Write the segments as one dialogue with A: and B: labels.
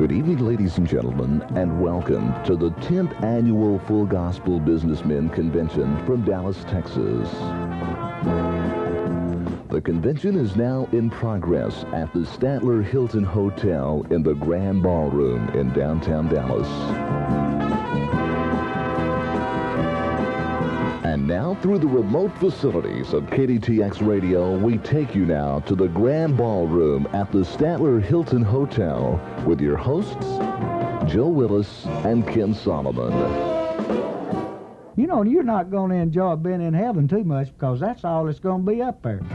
A: Good evening, ladies and gentlemen, and welcome to the 10th Annual Full Gospel Businessmen Convention from Dallas, Texas. The convention is now in progress at the Statler Hilton Hotel in the Grand Ballroom in downtown Dallas. And now, through the remote facilities of KDTX Radio, we take you now to the Grand Ballroom at the Statler Hilton Hotel with your hosts, Joe Willis and Ken Solomon.
B: You know, you're not going to enjoy being in heaven too much because that's all that's going to be up there.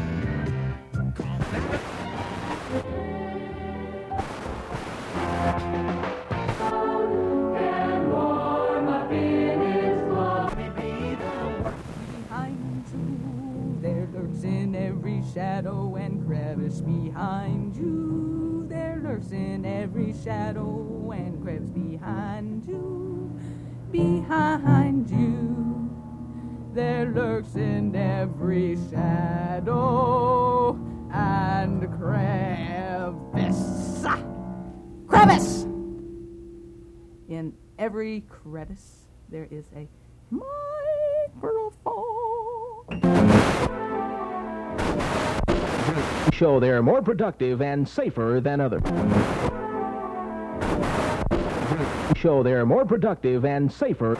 C: Shadow and crevice behind you. There lurks in every shadow and crevice behind you. Behind you. There lurks in every shadow and crevice. Crevice! In every crevice there is a microphone.
D: Show they're more productive and safer than others. Show they're more productive and safer.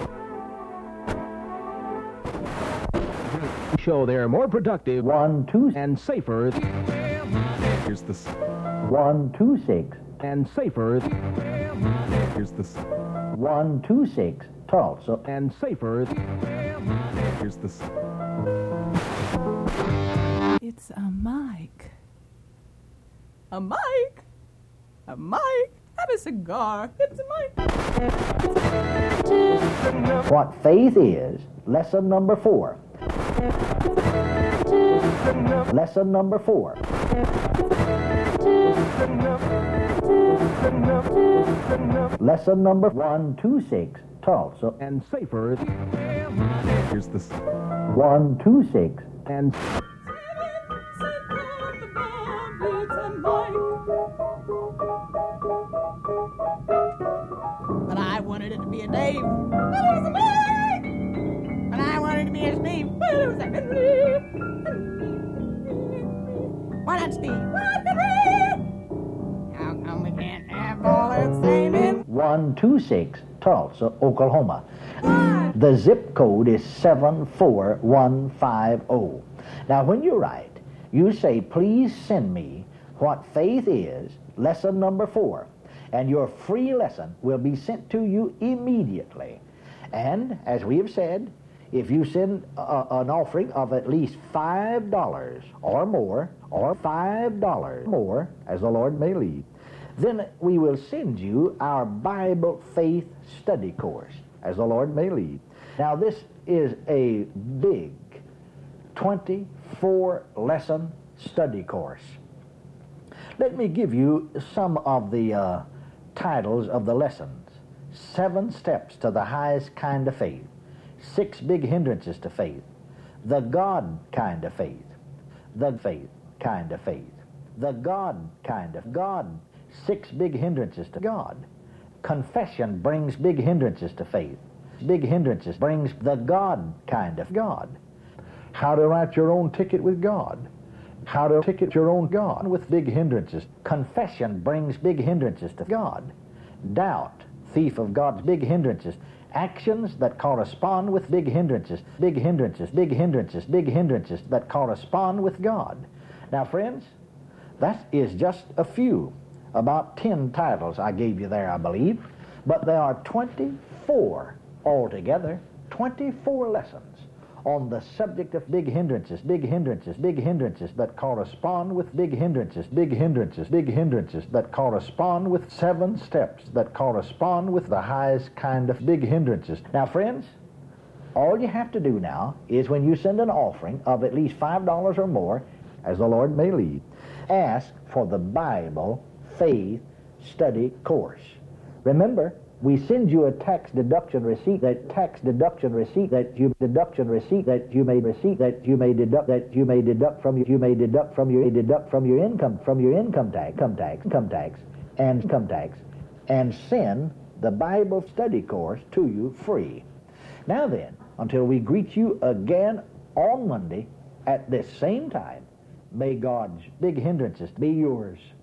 D: Show they're more productive.
E: 1, 2,
D: and safer.
E: Here's this. 1, 2, 6
D: and safer.
E: Here's this. 1, 2, 6 Tulsa
D: and safer.
E: Here's this.
C: It's a mic. A mic? A mic? Have a cigar. It's a mic.
E: What faith is, lesson number 4. Lesson number 4. Lesson number 126, Tulsa
D: and safer.
E: Here's this. 126
D: and
C: but I wanted it to be a Dave, but it was a Mike. But I wanted it to be a Steve, but it was a Henry. Why not Steve? Why not Henry? How come we can't have all that same in
E: 126 Tulsa, Oklahoma. The zip code is 74150. Now when you write, you say, please send me what faith is, lesson number 4. And your free lesson will be sent to you immediately. And, as we have said, if you send an offering of at least $5 or more, or $5 more, as the Lord may lead, then we will send you our Bible Faith Study Course, as the Lord may lead. Now, this is a big 24-lesson study course. Let me give you some of the titles of the lessons. 7 steps to the highest kind of faith. 6 big hindrances to faith. The God kind of faith. The faith kind of faith. The God kind of God. 6 big hindrances to God. Confession brings big hindrances to faith. Big hindrances brings the God kind of God. How to write your own ticket with God. How to ticket your own God with big hindrances. Confession brings big hindrances to God. Doubt, thief of God's big hindrances. Actions that correspond with big hindrances. Big hindrances, big hindrances, big hindrances that correspond with God. Now, friends, that is just a few. About 10 titles I gave you there, I believe. But there are 24 altogether. 24 lessons on the subject of big hindrances, big hindrances, big hindrances that correspond with big hindrances, big hindrances, big hindrances that correspond with 7 steps that correspond with the highest kind of big hindrances. Now, friends, all you have to do now is when you send an offering of at least $5 or more, as the Lord may lead, ask for the Bible Faith Study Course. Remember, we send you a tax deduction receipt, that you may deduct from your income tax, and send the Bible study course to you free. Now then, until we greet you again on Monday at this same time, may God's big hindrances be yours.